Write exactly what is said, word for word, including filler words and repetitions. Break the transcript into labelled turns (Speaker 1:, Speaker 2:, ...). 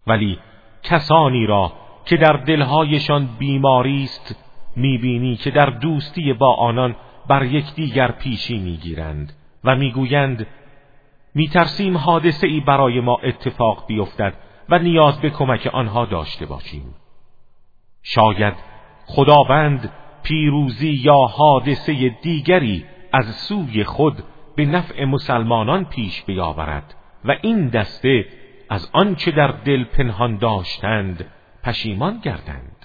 Speaker 1: ولی کسانی را که در دلهایشان بیماری است میبینی که در دوستی با آنان بر یکدیگر پیشی میگیرند و میگویند میترسیم حادثه ای برای ما اتفاق بیفتد و نیاز به کمک آنها داشته باشیم. شاید خداوند پیروزی یا حادثه دیگری از سوی خود به نفع مسلمانان پیش بیاورد و این دسته از آنچه در دل پنهان داشتند پشیمان گردند.